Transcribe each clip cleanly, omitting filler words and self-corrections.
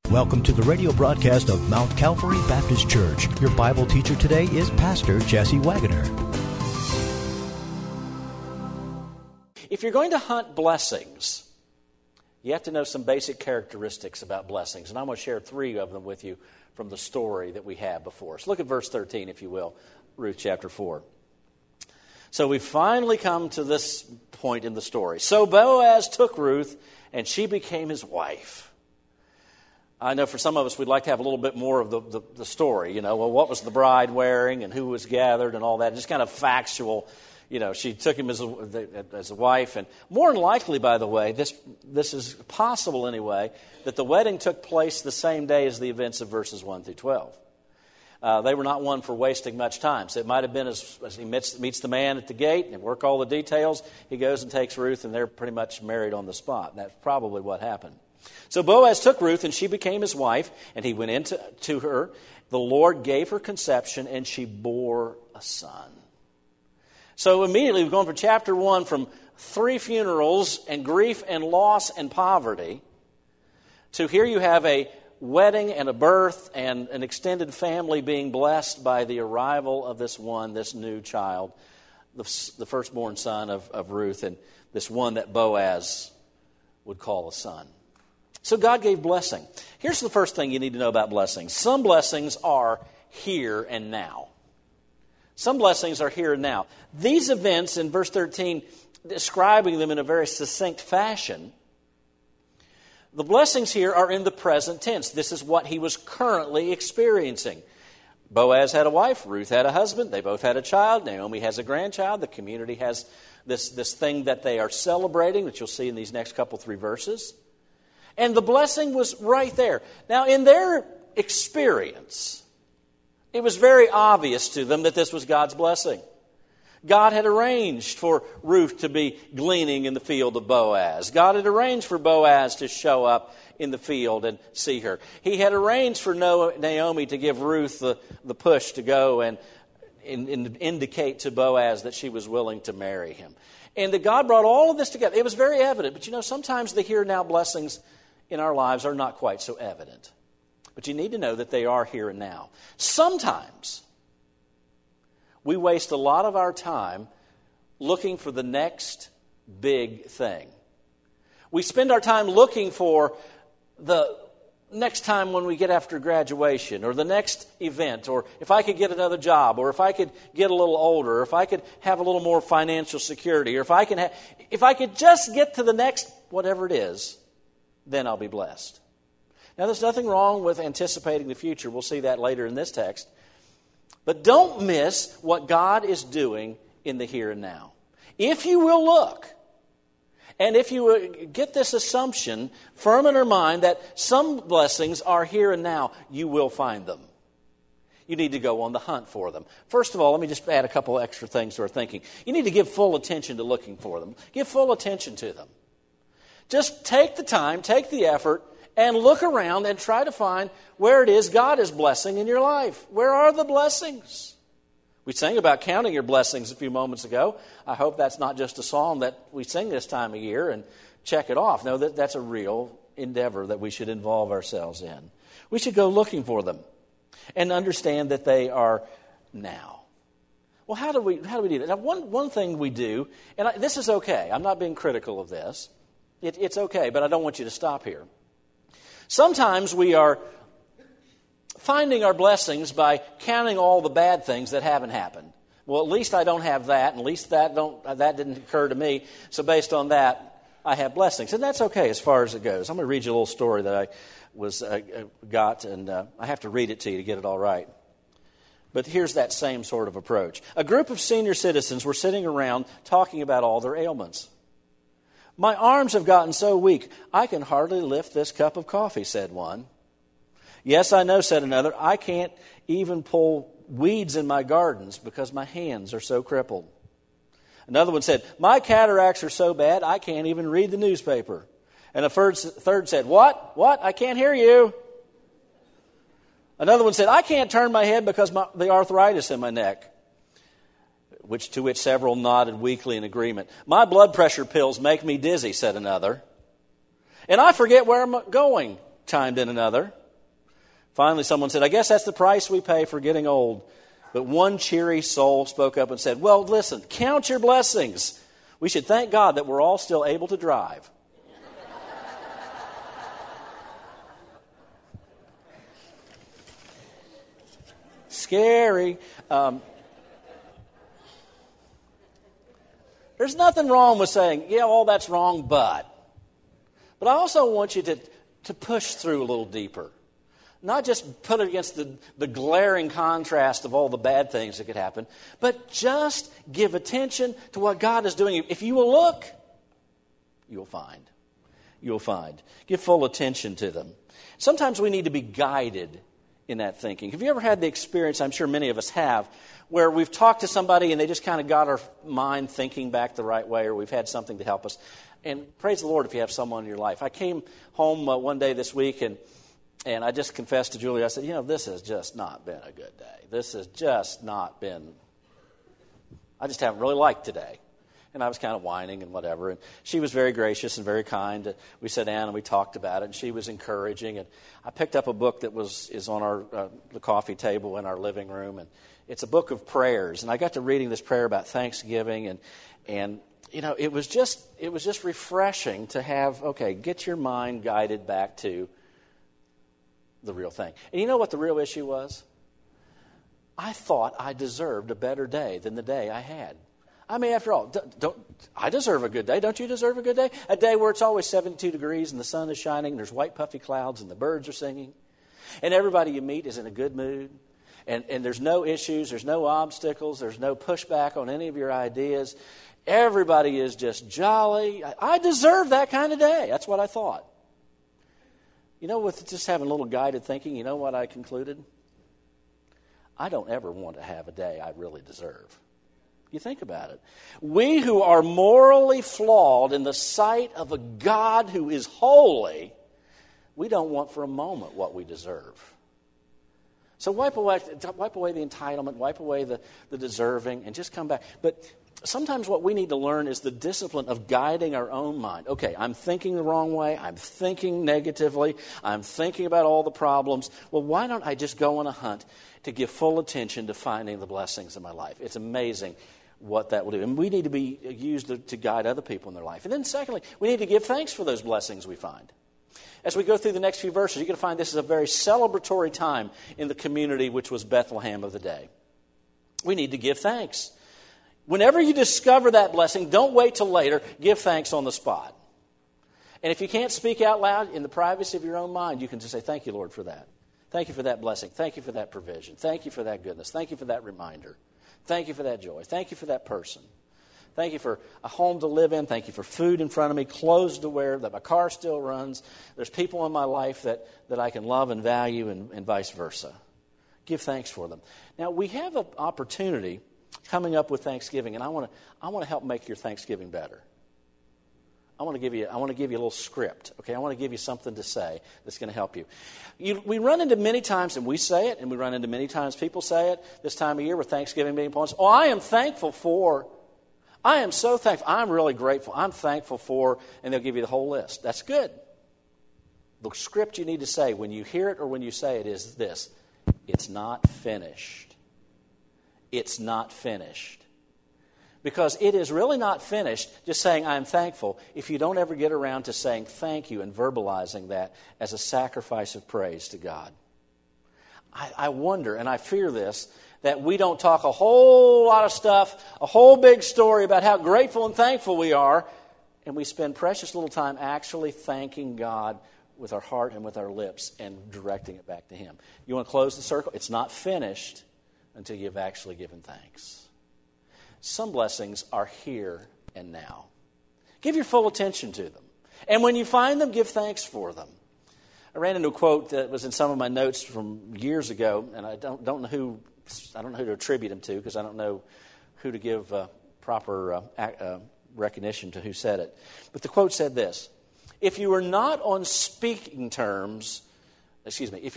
Welcome to the radio broadcast of Mount Calvary Baptist Church. Your Bible teacher today is Pastor Jesse Wagoner. If you're going to hunt blessings, you have to know some basic characteristics about blessings. And I'm going to share 3 of them with you from the story that we have before us. Look at verse 13, if you will, Ruth chapter 4. So we finally come to this point in the story. So Boaz took Ruth, and she became his wife. I know for some of us, we'd like to have a little bit more of the story. You know, well, what was the bride wearing and who was gathered and all that. Just kind of factual. You know, she took him as a wife. And more than likely, by the way, this is possible anyway, that the wedding took place the same day as the events of verses 1 through 12. They were not one for wasting much time. So it might have been as he meets the man at the gate and work all the details, he goes and takes Ruth, and they're pretty much married on the spot. That's probably what happened. So Boaz took Ruth, and she became his wife, and he went in to her. The Lord gave her conception, and she bore a son. So immediately we've gone from chapter 1 from 3 funerals and grief and loss and poverty to here you have a wedding and a birth and an extended family being blessed by the arrival of this new child, the firstborn son of Ruth, and this one that Boaz would call a son. So God gave blessing. Here's the first thing you need to know about blessings. Some blessings are here and now. Some blessings are here and now. These events in verse 13, describing them in a very succinct fashion, the blessings here are in the present tense. This is what he was currently experiencing. Boaz had a wife. Ruth had a husband. They both had a child. Naomi has a grandchild. The community has this thing that they are celebrating, that you'll see in these next 3 verses. And the blessing was right there. Now, in their experience, it was very obvious to them that this was God's blessing. God had arranged for Ruth to be gleaning in the field of Boaz. God had arranged for Boaz to show up in the field and see her. He had arranged for Naomi to give Ruth the push to go and indicate to Boaz that she was willing to marry him. And that God brought all of this together. It was very evident. But you know, sometimes the here and now blessings in our lives are not quite so evident. But you need to know that they are here and now. Sometimes we waste a lot of our time looking for the next big thing. We spend our time looking for the next time when we get after graduation, or the next event, or if I could get another job, or if I could get a little older, or if I could have a little more financial security, or if I could just get to the next whatever it is, then I'll be blessed. Now, there's nothing wrong with anticipating the future. We'll see that later in this text. But don't miss what God is doing in the here and now. If you will look, and if you will get this assumption firm in your mind that some blessings are here and now, you will find them. You need to go on the hunt for them. First of all, let me just add a couple extra things to our thinking. You need to give full attention to looking for them. Give full attention to them. Just take the time, take the effort, and look around and try to find where it is God is blessing in your life. Where are the blessings? We sang about counting your blessings a few moments ago. I hope that's not just a song that we sing this time of year and check it off. No, that's a real endeavor that we should involve ourselves in. We should go looking for them and understand that they are now. Well, how do we do that? Now, one thing we do, and this is okay. I'm not being critical of this. It's okay, but I don't want you to stop here. Sometimes we are finding our blessings by counting all the bad things that haven't happened. Well, at least I don't have that, and at least that didn't occur to me. So based on that, I have blessings, and that's okay as far as it goes. I'm going to read you a little story that I got, and I have to read it to you to get it all right. But here's that same sort of approach. A group of senior citizens were sitting around talking about all their ailments. "My arms have gotten so weak, I can hardly lift this cup of coffee," said one. "Yes, I know," said another. "I can't even pull weeds in my gardens because my hands are so crippled." Another one said, "My cataracts are so bad, I can't even read the newspaper." And a third said, What? I can't hear you." Another one said, "I can't turn my head because the arthritis in my neck." To which several nodded weakly in agreement. "My blood pressure pills make me dizzy," said another. "And I forget where I'm going," chimed in another. Finally, someone said, I guess that's the price we pay for getting old. But one cheery soul spoke up and said, well, listen, count your blessings. We should thank God that we're all still able to drive. Scary. There's nothing wrong with saying, yeah, all that's wrong, but I also want you to push through a little deeper. Not just put it against the glaring contrast of all the bad things that could happen, but just give attention to what God is doing. If you will look, you'll find. You'll find. Give full attention to them. Sometimes we need to be guided in that thinking. Have you ever had the experience, I'm sure many of us have, where we've talked to somebody and they just kind of got our mind thinking back the right way, or we've had something to help us? And praise the Lord if you have someone in your life. I came home one day this week and I just confessed to Julie, I said, this has just not been a good day. This has just not been, I just haven't really liked today. And I was kind of whining and whatever. And she was very gracious and very kind. We sat down and we talked about it, and she was encouraging. And I picked up a book that is on the coffee table in our living room, and it's a book of prayers. And I got to reading this prayer about Thanksgiving, and it was just refreshing to have, get your mind guided back to the real thing. And you know what the real issue was? I thought I deserved a better day than the day I had. I mean, after all, I deserve a good day. Don't you deserve a good day? A day where it's always 72 degrees and the sun is shining, and there's white puffy clouds and the birds are singing, and everybody you meet is in a good mood, and there's no issues, there's no obstacles, there's no pushback on any of your ideas. Everybody is just jolly. I deserve that kind of day. That's what I thought. With just having a little guided thinking, you know what I concluded? I don't ever want to have a day I really deserve. You think about it. We who are morally flawed in the sight of a God who is holy, we don't want for a moment what we deserve. So wipe away the entitlement, wipe away the deserving, and just come back. But sometimes what we need to learn is the discipline of guiding our own mind. Okay, I'm thinking the wrong way. I'm thinking negatively. I'm thinking about all the problems. Well, why don't I just go on a hunt to give full attention to finding the blessings in my life? It's amazing what that will do. And we need to be used to guide other people in their life. And then secondly, we need to give thanks for those blessings we find. As we go through the next few verses, you're going to find this is a very celebratory time in the community, which was Bethlehem of the day. We need to give thanks. Whenever you discover that blessing, don't wait till later. Give thanks on the spot. And if you can't speak out loud in the privacy of your own mind, you can just say, thank you, Lord, for that. Thank you for that blessing. Thank you for that provision. Thank you for that goodness. Thank you for that reminder. Thank you for that joy. Thank you for that person. Thank you for a home to live in. Thank you for food in front of me, clothes to wear, that my car still runs. There's people in my life that I can love and value, and vice versa. Give thanks for them. Now, we have an opportunity coming up with Thanksgiving, and I want to help make your Thanksgiving better. I want to give you a little script. Okay, I want to give you something to say that's going to help you. We run into many times, and we say it, and we run into many times people say it this time of year with Thanksgiving being upon us. Oh, I am thankful for. I am so thankful. I'm really grateful. I'm thankful for, and they'll give you the whole list. That's good. The script you need to say when you hear it or when you say it is this: it's not finished. It's not finished. Because it is really not finished just saying I'm thankful if you don't ever get around to saying thank you and verbalizing that as a sacrifice of praise to God. I wonder, and I fear this, that we don't talk a whole lot of stuff, a whole big story about how grateful and thankful we are, and we spend precious little time actually thanking God with our heart and with our lips and directing it back to Him. You want to close the circle? It's not finished until you've actually given thanks. Some blessings are here and now. Give your full attention to them. And when you find them, give thanks for them. I ran into a quote that was in some of my notes from years ago, and I don't know who to attribute them to, because I don't know who to give proper recognition to who said it. But the quote said this: if you are not on speaking terms, I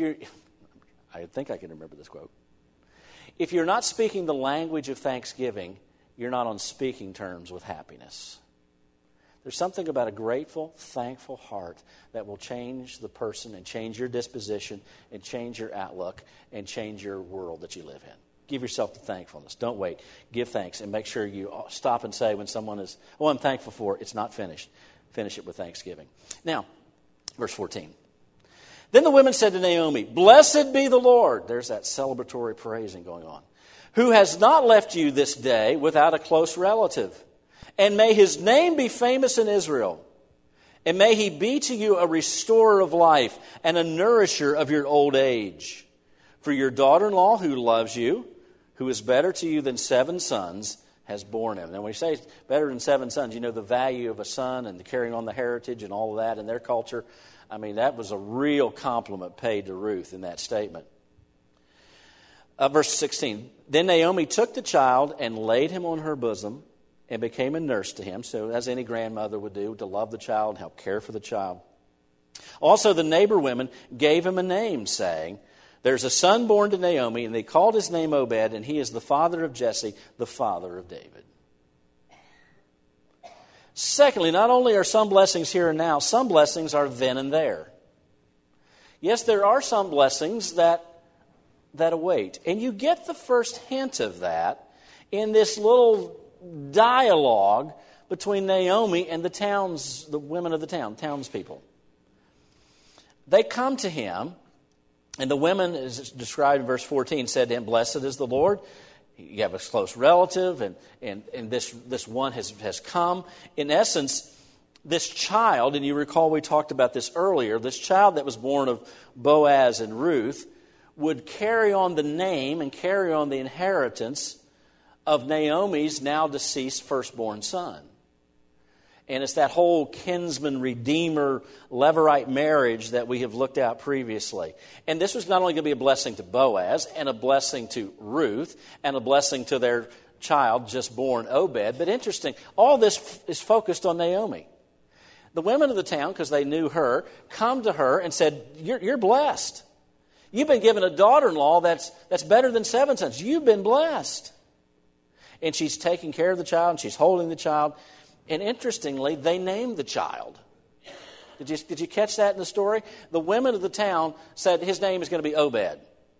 think I can remember this quote. If you're not speaking the language of thanksgiving, you're not on speaking terms with happiness. There's something about a grateful, thankful heart that will change the person and change your disposition and change your outlook and change your world that you live in. Give yourself the thankfulness. Don't wait. Give thanks and make sure you stop and say when someone is, oh, I'm thankful for, it's not finished. Finish it with thanksgiving. Now, verse 14. Then the women said to Naomi, "Blessed be the Lord." There's that celebratory praising going on. "Who has not left you this day without a close relative. And may his name be famous in Israel. And may he be to you a restorer of life and a nourisher of your old age. For your daughter-in-law who loves you, who is better to you than 7 sons, has borne him." Now, when you say better than 7 sons, you know the value of a son and the carrying on the heritage and all of that in their culture. I mean, that was a real compliment paid to Ruth in that statement. Verse 16. Then Naomi took the child and laid him on her bosom and became a nurse to him. So as any grandmother would do, to love the child and help care for the child. Also the neighbor women gave him a name, saying, "There's a son born to Naomi," and they called his name Obed, and he is the father of Jesse, the father of David. Secondly, not only are some blessings here and now, some blessings are then and there. Yes, there are some blessings that await. And you get the first hint of that in this little dialogue between Naomi and the women of the town, townspeople. They come to him, and the women, as described in verse 14, said to him, "Blessed is the Lord. You have a close relative, and this one has come." In essence, this child, and you recall we talked about this earlier, this child that was born of Boaz and Ruth would carry on the name and carry on the inheritance of Naomi's now deceased firstborn son. And it's that whole kinsman, redeemer, Levirate marriage that we have looked at previously. And this was not only going to be a blessing to Boaz and a blessing to Ruth and a blessing to their child just born, Obed. But interesting, all this is focused on Naomi. The women of the town, because they knew her, come to her and said, you're blessed. You've been given a daughter-in-law that's better than 7 sons. You've been blessed. And she's taking care of the child, and she's holding the child. And interestingly, they named the child. Did you catch that in the story? The women of the town said his name is going to be Obed.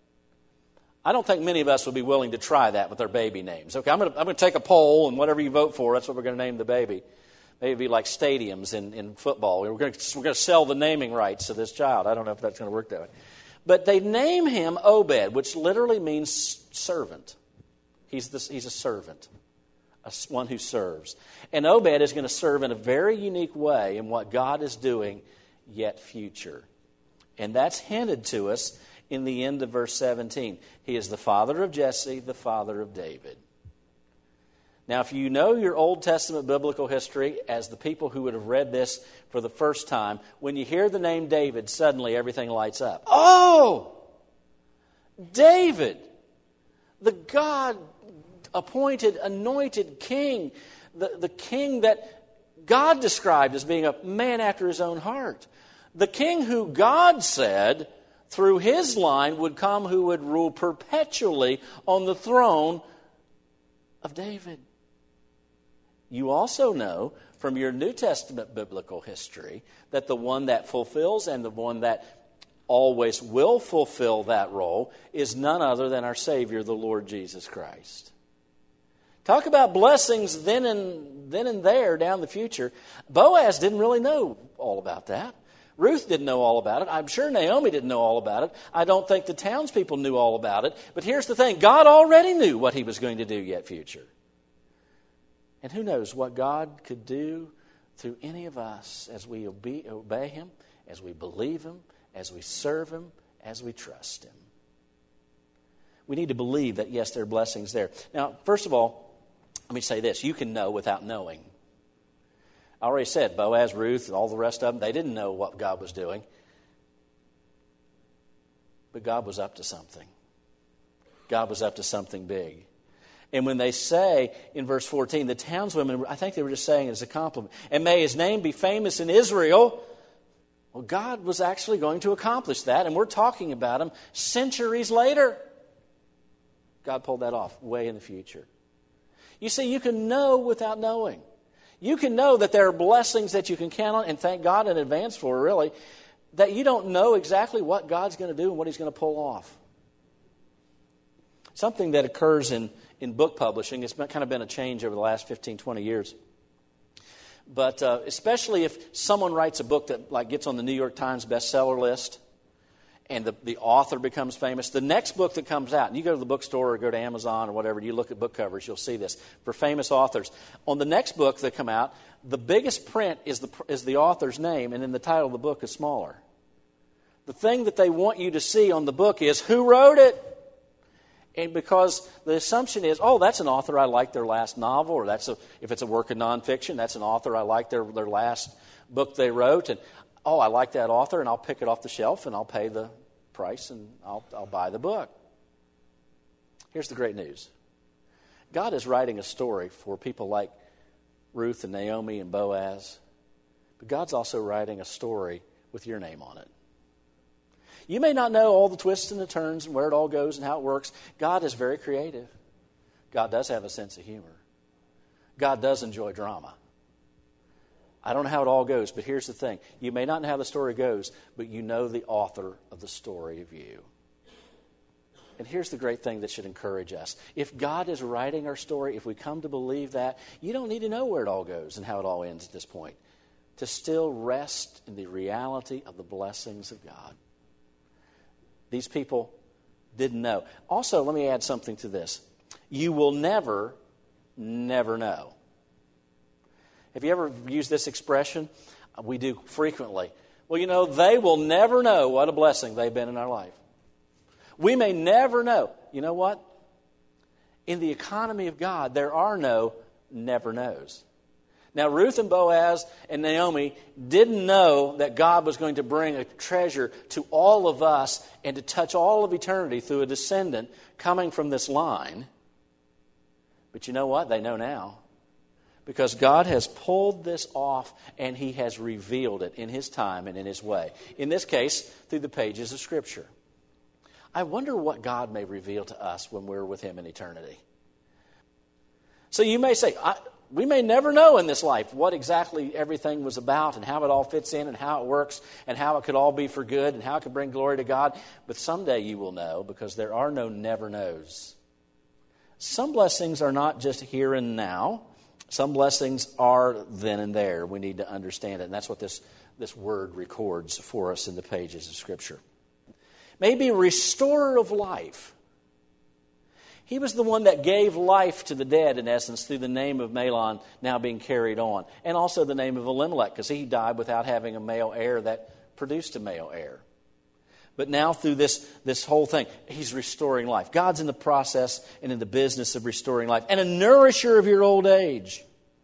I don't think many of us would be willing to try that with our baby names. Okay, I'm going to take a poll, and whatever you vote for, that's what we're going to name the baby. Maybe it'd be like stadiums in football. We're going to sell the naming rights to this child. I don't know if that's going to work that way. But they name him Obed, which literally means servant. He's a servant. One who serves. And Obed is going to serve in a very unique way in what God is doing, yet future. And that's hinted to us in the end of verse 17. He is the father of Jesse, the father of David. Now, if you know your Old Testament biblical history, as the people who would have read this for the first time, when you hear the name David, suddenly everything lights up. Oh! David! The God appointed, anointed king, the king that God described as being a man after his own heart. The king who God said through his line would come, who would rule perpetually on the throne of David. You also know from your New Testament biblical history that the one that fulfills and the one that always will fulfill that role is none other than our Savior, the Lord Jesus Christ. Talk about blessings then and there down the future. Boaz didn't really know all about that. Ruth didn't know all about it. I'm sure Naomi didn't know all about it. I don't think the townspeople knew all about it. But here's the thing. God already knew what he was going to do yet future. And who knows what God could do through any of us as we obey him, as we believe him, as we serve him, as we trust him. We need to believe that, yes, there are blessings there. Now, first of all, let me say this. You can know without knowing. I already said Boaz, Ruth, and all the rest of them, they didn't know what God was doing. But God was up to something. God was up to something big. And when they say in verse 14, the townswomen, I think they were just saying it as a compliment, and may his name be famous in Israel. Well, God was actually going to accomplish that, and we're talking about him centuries later. God pulled that off way in the future. You see, you can know without knowing. You can know that there are blessings that you can count on and thank God in advance for, really, that you don't know exactly what God's going to do and what He's going to pull off. Something that occurs in book publishing, it's kind of been a change over the last 15, 20 years. But especially if someone writes a book that like gets on the New York Times bestseller list and the author becomes famous, the next book that comes out, and you go to the bookstore or go to Amazon or whatever, you look at book covers, you'll see this. For famous authors, on the next book that come out, the biggest print is the author's name, and then the title of the book is smaller. The thing that they want you to see on the book is who wrote it. And because the assumption is, oh, that's an author, I like their last novel, or if it's a work of nonfiction, that's an author, I like their last book they wrote, and oh, I like that author, and I'll pick it off the shelf, and I'll pay the price, and I'll buy the book. Here's the great news. God is writing a story for people like Ruth and Naomi and Boaz, but God's also writing a story with your name on it. You may not know all the twists and the turns and where it all goes and how it works. God is very creative. God does have a sense of humor. God does enjoy drama. I don't know how it all goes, but here's the thing. You may not know how the story goes, but you know the author of the story of you. And here's the great thing that should encourage us. If God is writing our story, if we come to believe that, you don't need to know where it all goes and how it all ends at this point. To still rest in the reality of the blessings of God. These people didn't know. Also, let me add something to this. You will never know. Have you ever used this expression? We do frequently. Well, they will never know what a blessing they've been in our life. We may never know. You know what? In the economy of God, there are no never knows. Now, Ruth and Boaz and Naomi didn't know that God was going to bring a treasure to all of us and to touch all of eternity through a descendant coming from this line. But you know what? They know now. Because God has pulled this off and He has revealed it in His time and in His way. In this case, through the pages of Scripture. I wonder what God may reveal to us when we're with Him in eternity. So you may say, we may never know in this life what exactly everything was about and how it all fits in and how it works and how it could all be for good and how it could bring glory to God. But someday you will know, because there are no never knows. Some blessings are not just here and now. Some blessings are then and there. We need to understand it. And that's what this word records for us in the pages of Scripture. Maybe a restorer of life. He was the one that gave life to the dead, in essence, through the name of Mahlon now being carried on. And also the name of Elimelech, because he died without having a male heir that produced a male heir. But now through this whole thing, He's restoring life. God's in the process and in the business of restoring life. And a nourisher of your old age.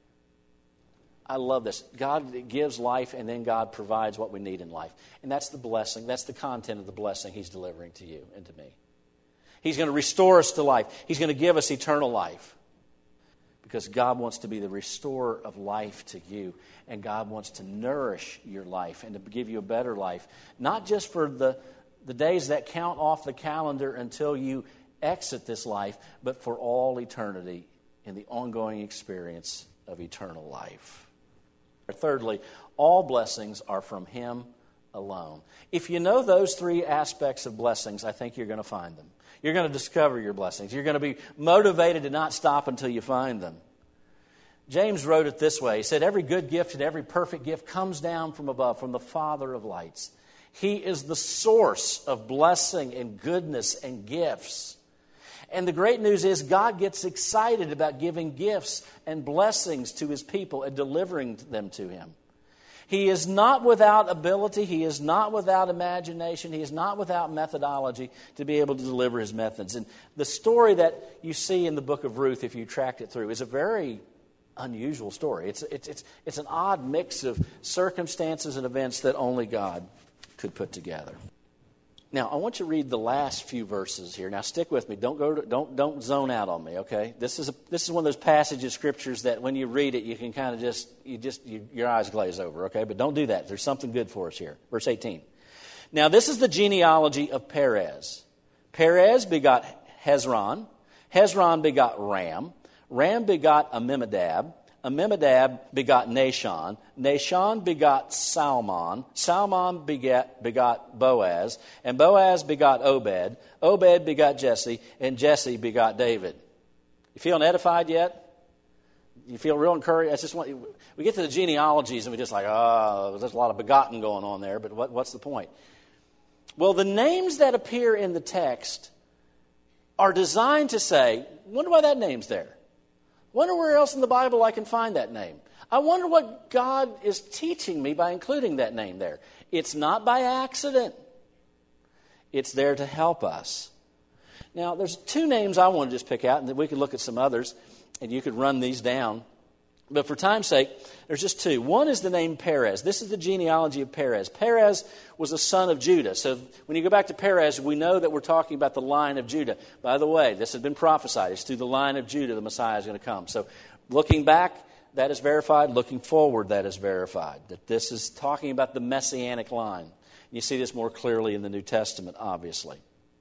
I love this. God gives life, and then God provides what we need in life. And that's the blessing. That's the content of the blessing He's delivering to you and to me. He's going to restore us to life. He's going to give us eternal life. Because God wants to be the restorer of life to you. And God wants to nourish your life and to give you a better life. Not just for the days that count off the calendar until you exit this life, but for all eternity in the ongoing experience of eternal life. Thirdly, all blessings are from Him alone. If you know those three aspects of blessings, I think you're going to find them. You're going to discover your blessings. You're going to be motivated to not stop until you find them. James wrote it this way. He said, every good gift and every perfect gift comes down from above, from the Father of lights. He is the source of blessing and goodness and gifts. And the great news is God gets excited about giving gifts and blessings to His people and delivering them to Him. He is not without ability. He is not without imagination. He is not without methodology to be able to deliver His methods. And the story that you see in the book of Ruth, if you tracked it through, is a very unusual story. It's an odd mix of circumstances and events that only God could put together. Now, I want you to read the last few verses here. Now, stick with me. Don't zone out on me, okay? This is one of those passages of scriptures that when you read it, you can kind of your eyes glaze over, okay? But don't do that. There's something good for us here. Verse 18. Now, this is the genealogy of Perez. Perez begot Hezron. Hezron begot Ram. Ram begot Amminadab. Amminadab begot Nahshon. Nahshon begot Salmon. Salmon begot Boaz. And Boaz begot Obed. Obed begot Jesse. And Jesse begot David. You feeling edified yet? You feel real encouraged? We get to the genealogies and we're just like, oh, there's a lot of begotten going on there, but what's the point? Well, the names that appear in the text are designed to say, wonder why that name's there. Wonder where else in the Bible I can find that name. I wonder what God is teaching me by including that name there. It's not by accident. It's there to help us. Now, there's two names I want to just pick out, and then we could look at some others, and you could run these down. But for time's sake, there's just two. One is the name Perez. This is the genealogy of Perez. Perez was a son of Judah. So when you go back to Perez, we know that we're talking about the line of Judah. By the way, this has been prophesied. It's through the line of Judah the Messiah is going to come. So looking back, that is verified. Looking forward, that is verified. That this is talking about the Messianic line. You see this more clearly in the New Testament, obviously.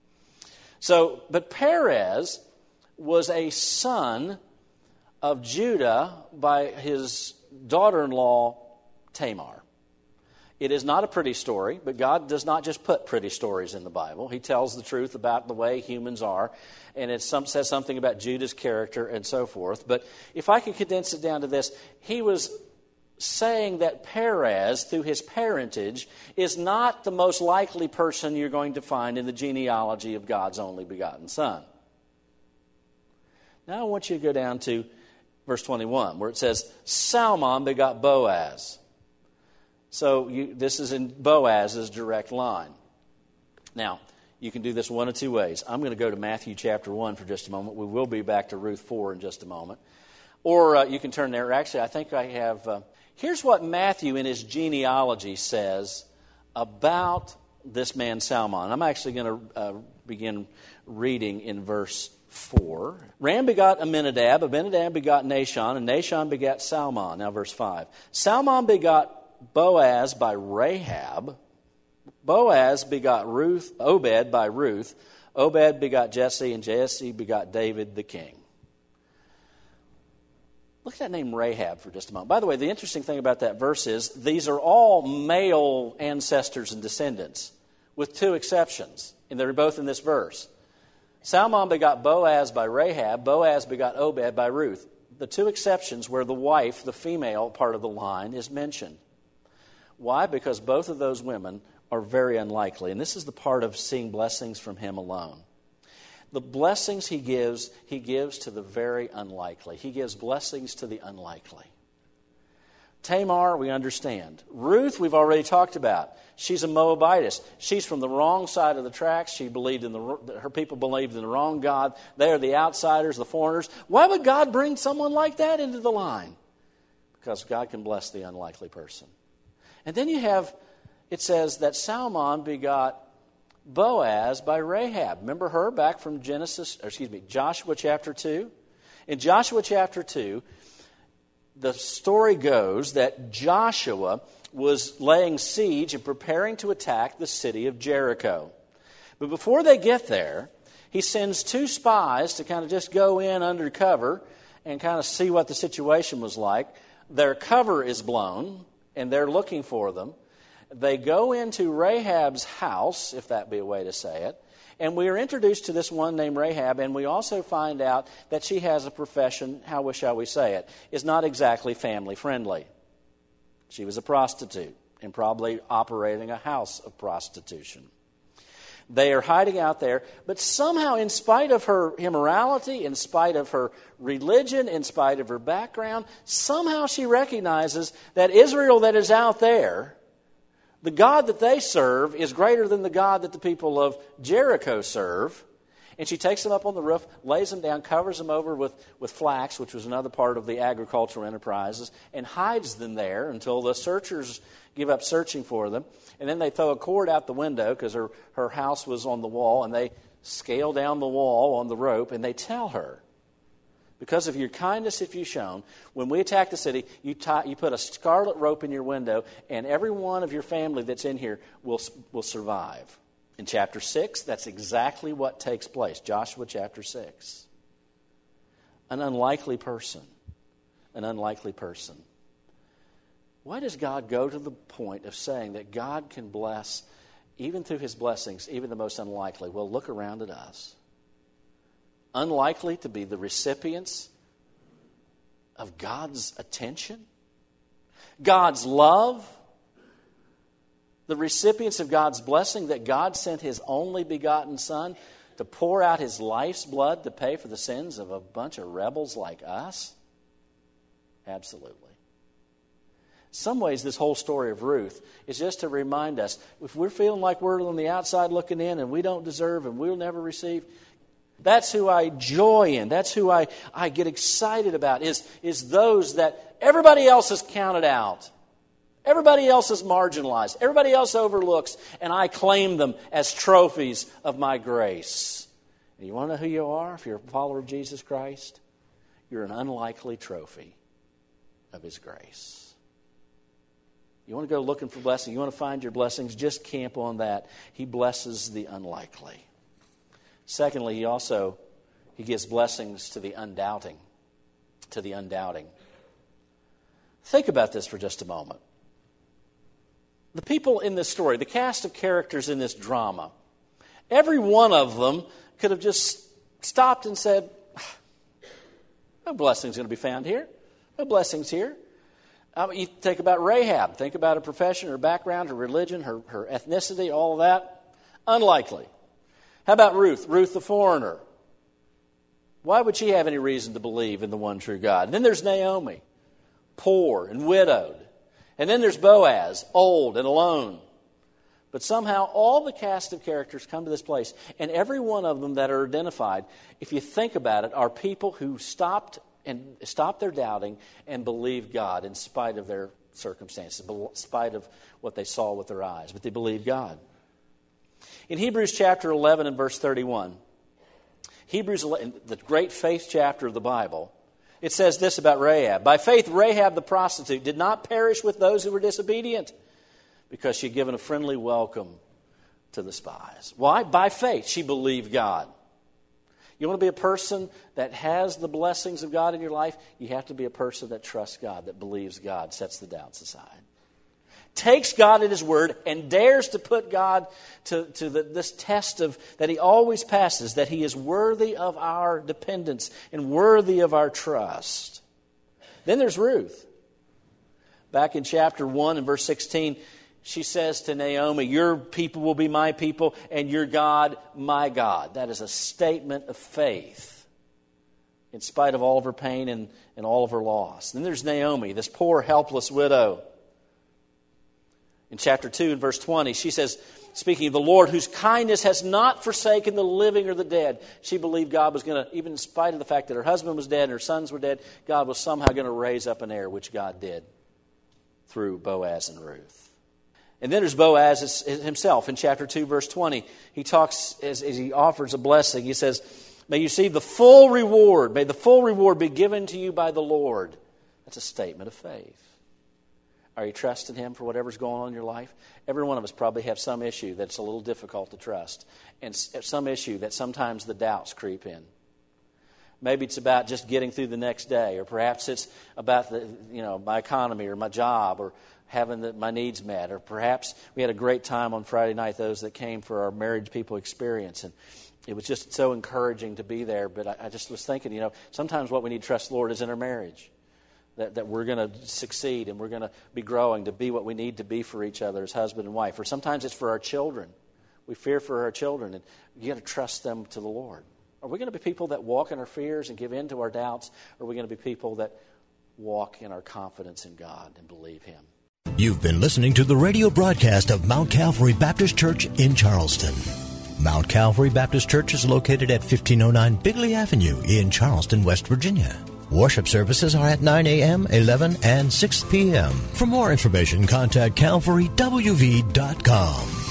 So, but Perez was a son of Judah by his daughter-in-law Tamar. It is not a pretty story, but God does not just put pretty stories in the Bible. He tells the truth about the way humans are, and it says something about Judah's character and so forth. But if I could condense it down to this, he was saying that Perez, through his parentage, is not the most likely person you're going to find in the genealogy of God's only begotten Son. Now I want you to go down to verse 21, where it says, Salmon begot Boaz. So this is in Boaz's direct line. Now, you can do this one of two ways. I'm going to go to Matthew chapter 1 for just a moment. We will be back to Ruth 4 in just a moment. Or you can turn there. Actually, I think I have... here's what Matthew in his genealogy says about this man Salmon. I'm actually going to begin reading in verse 4. Ram begot Amminadab, Amminadab begot Nahshon, and Nahshon begot Salmon. Now verse 5. Salmon begot Boaz by Rahab. Boaz begot Obed by Ruth. Obed begot Jesse, and Jesse begot David the king. Look at that name Rahab for just a moment. By the way, the interesting thing about that verse is these are all male ancestors and descendants, with two exceptions, and they're both in this verse. Salmon begot Boaz by Rahab. Boaz begot Obed by Ruth. The two exceptions where the wife, the female part of the line, is mentioned. Why? Because both of those women are very unlikely. And this is the part of seeing blessings from him alone. The blessings he gives to the very unlikely. He gives blessings to the unlikely. Tamar, we understand. Ruth, we've already talked about. She's a Moabitess. She's from the wrong side of the tracks. Her people believed in the wrong God. They are the outsiders, the foreigners. Why would God bring someone like that into the line? Because God can bless the unlikely person. And then it says that Salmon begot Boaz by Rahab. Remember her back from Joshua chapter 2? In Joshua chapter 2, the story goes that Joshua was laying siege and preparing to attack the city of Jericho. But before they get there, he sends two spies to kind of just go in undercover and kind of see what the situation was like. Their cover is blown, and they're looking for them. They go into Rahab's house, if that be a way to say it, and we are introduced to this one named Rahab, and we also find out that she has a profession, how shall we say it, is not exactly family friendly. She was a prostitute and probably operating a house of prostitution. They are hiding out there, but somehow in spite of her immorality, in spite of her religion, in spite of her background, somehow she recognizes that Israel that is out there, the God that they serve is greater than the God that the people of Jericho serve. And she takes them up on the roof, lays them down, covers them over with flax, which was another part of the agricultural enterprises, and hides them there until the searchers give up searching for them. And then they throw a cord out the window because her house was on the wall, and they scale down the wall on the rope, and they tell her, because of your kindness if you've shown, when we attack the city, you put a scarlet rope in your window, and every one of your family that's in here will survive. In chapter 6, that's exactly what takes place. Joshua chapter 6. An unlikely person an unlikely person. Why does God go to the point of saying that God can bless, even through his blessings, even the most unlikely? Well, look around at us. Unlikely to be the recipients of God's attention, God's love, the recipients of God's blessing, that God sent his only begotten Son to pour out his life's blood to pay for the sins of a bunch of rebels like us? Absolutely. In some ways, this whole story of Ruth is just to remind us, if we're feeling like we're on the outside looking in and we don't deserve and we'll never receive, that's who I joy in. That's who I get excited about, is those that everybody else has counted out. Everybody else is marginalized. Everybody else overlooks, and I claim them as trophies of my grace. And you want to know who you are if you're a follower of Jesus Christ? You're an unlikely trophy of his grace. You want to go looking for blessing, you want to find your blessings, just camp on that. He blesses the unlikely. Secondly, he gives blessings to the undoubting. To the undoubting. Think about this for just a moment. The people in this story, the cast of characters in this drama, every one of them could have just stopped and said, no blessing's going to be found here. No blessings here. You think about Rahab. Think about her profession, her background, her religion, her ethnicity, all of that. Unlikely. How about Ruth? Ruth the foreigner. Why would she have any reason to believe in the one true God? And then there's Naomi, poor and widowed. And then there's Boaz, old and alone. But somehow all the cast of characters come to this place. And every one of them that are identified, if you think about it, are people who stopped their doubting and believed God in spite of their circumstances, in spite of what they saw with their eyes. But they believed God. In Hebrews chapter 11 and verse 31, Hebrews 11, the great faith chapter of the Bible, it says this about Rahab. By faith, Rahab the prostitute did not perish with those who were disobedient, because she had given a friendly welcome to the spies. Why? By faith, she believed God. You want to be a person that has the blessings of God in your life? You have to be a person that trusts God, that believes God, sets the doubts aside. Takes God at his word and dares to put God to this test of that he always passes, that he is worthy of our dependence and worthy of our trust. Then there's Ruth. Back in chapter 1 and verse 16, she says to Naomi, your people will be my people and your God, my God. That is a statement of faith in spite of all of her pain and all of her loss. Then there's Naomi, this poor, helpless widow. In chapter 2 and verse 20, she says, speaking of the Lord, whose kindness has not forsaken the living or the dead. She believed God was going to, even in spite of the fact that her husband was dead and her sons were dead, God was somehow going to raise up an heir, which God did through Boaz and Ruth. And then there's Boaz himself. In chapter 2, verse 20, he talks, as he offers a blessing, he says, may you see the full reward, may the full reward be given to you by the Lord. That's a statement of faith. Are you trusting him for whatever's going on in your life? Every one of us probably have some issue that's a little difficult to trust, and some issue that sometimes the doubts creep in. Maybe it's about just getting through the next day, or perhaps it's about my economy or my job, or having my needs met, or perhaps we had a great time on Friday night, those that came for our Married People experience, and it was just so encouraging to be there. But I just was thinking, sometimes what we need to trust the Lord is in our marriage. That we're going to succeed and we're going to be growing to be what we need to be for each other as husband and wife. Or sometimes it's for our children. We fear for our children, and you got to trust them to the Lord. Are we going to be people that walk in our fears and give in to our doubts? Or are we going to be people that walk in our confidence in God and believe him? You've been listening to the radio broadcast of Mount Calvary Baptist Church in Charleston. Mount Calvary Baptist Church is located at 1509 Bigley Avenue in Charleston, West Virginia. Worship services are at 9 a.m., 11, and 6 p.m. For more information, contact calvarywv.com.